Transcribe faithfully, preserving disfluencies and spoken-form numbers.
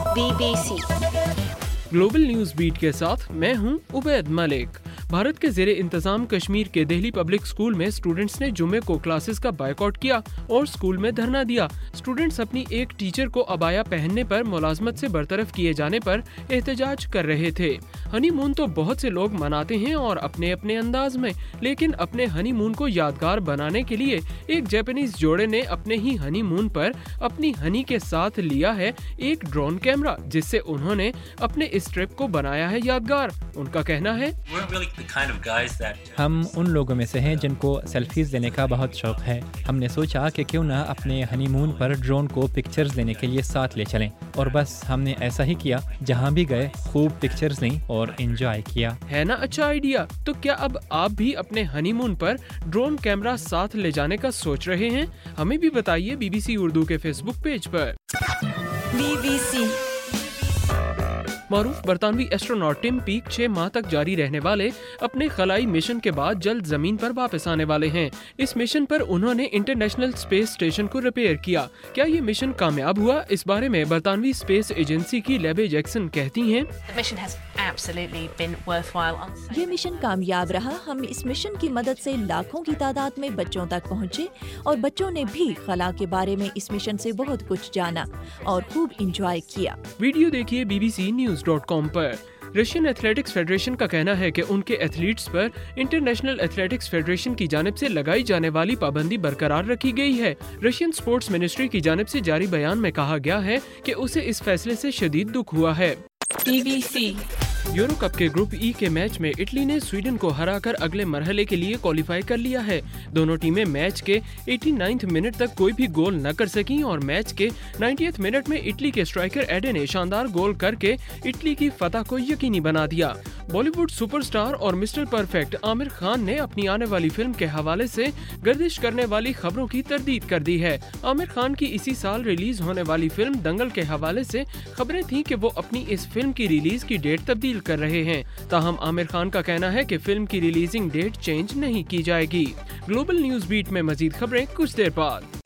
Be B C global news beat کے ساتھ میں ہوں عبید ملک۔ بھارت کے زیر انتظام کشمیر کے دہلی پبلک اسکول میں اسٹوڈنٹس نے جمعے کو کلاسز کا بائیکاٹ کیا اور اسکول میں دھرنا دیا۔ اسٹوڈنٹس اپنی ایک ٹیچر کو عبایا پہننے پر ملازمت سے برطرف کیے جانے پر احتجاج کر رہے تھے۔ ہنی مون تو بہت سے لوگ مناتے ہیں اور اپنے اپنے انداز میں، لیکن اپنے ہنی مون کو یادگار بنانے کے لیے ایک جاپانیز جوڑے نے اپنے ہی ہنی مون پر اپنی ہنی کے ساتھ لیا ہے ایک ڈرون کیمرہ، جس سے انہوں نے اپنے اس ٹرپ کو بنایا ہے یادگار۔ ان کا کہنا ہے، ہم ان لوگوں میں سے ہیں جن کو سیلفیز لینے کا بہت شوق ہے۔ ہم نے سوچا کہ کیوں نہ اپنے ہنی مون پر ڈرون کو پکچرز لینے کے لیے ساتھ لے چلیں، اور بس ہم نے ایسا ہی کیا۔ جہاں بھی گئے خوب پکچرز لیں اور انجوائے کیا۔ ہے نا اچھا آئیڈیا؟ تو کیا اب آپ بھی اپنے ہنی مون پر ڈرون کیمرہ ساتھ لے جانے کا سوچ رہے ہیں؟ ہمیں بھی بتائیے بی بی سی اردو کے فیس بک پیج پر۔ بی بی سی معروف برطانوی ایسٹروناٹ ٹم پیک چھ ماہ تک جاری رہنے والے اپنے خلائی مشن کے بعد جلد زمین پر واپس آنے والے ہیں۔ اس مشن پر انہوں نے انٹرنیشنل اسپیس اسٹیشن کو ریپیئر کیا۔ کیا یہ مشن کامیاب ہوا؟ اس بارے میں برطانوی اسپیس ایجنسی کی لیبے جیکسن کہتی ہیں، یہ مشن کامیاب رہا۔ ہم اس مشن کی مدد سے لاکھوں کی تعداد میں بچوں تک پہنچے، اور بچوں نے بھی خلا کے بارے میں اس مشن سے بہت کچھ جانا اور خوب انجوائے کیا۔ ویڈیو دیکھیے B B C news dot com پر۔ رشین ایتھلیٹکس فیڈریشن کا کہنا ہے کہ ان کے ایتھلیٹس پر انٹرنیشنل ایتھلیٹکس فیڈریشن کی جانب سے لگائی جانے والی پابندی برقرار رکھی گئی ہے۔ رشین اسپورٹس منسٹری کی جانب سے جاری بیان میں کہا گیا ہے کہ اسے اس فیصلے سے شدید دکھ ہوا ہے۔ B B C euro cup کے گروپ ای کے میچ میں اٹلی نے سویڈن کو ہرا کر اگلے مرحلے کے لیے کوالیفائی کر لیا ہے۔ دونوں ٹیمیں میچ کے ایٹی نائنتھ منٹ تک کوئی بھی گول نہ کر سکیں، اور میچ کے نائنٹیتھ منٹ میں اٹلی کے اسٹرائکر ایڈے نے شاندار گول کر کے اٹلی کی فتح کو یقینی بنا دیا۔ بالی ووڈ سپر سٹار اور مسٹر پرفیکٹ عامر خان نے اپنی آنے والی فلم کے حوالے سے گردش کرنے والی خبروں کی تردید کر دی ہے۔ عامر خان کی اسی سال ریلیز ہونے والی فلم دنگل کے حوالے سے خبریں تھیں کہ وہ اپنی اس فلم کی ریلیز کی ڈیٹ تبدیل کر رہے ہیں، تاہم عامر خان کا کہنا ہے کہ فلم کی ریلیزنگ ڈیٹ چینج نہیں کی جائے گی۔ گلوبل نیوز بیٹ میں مزید خبریں کچھ دیر بعد۔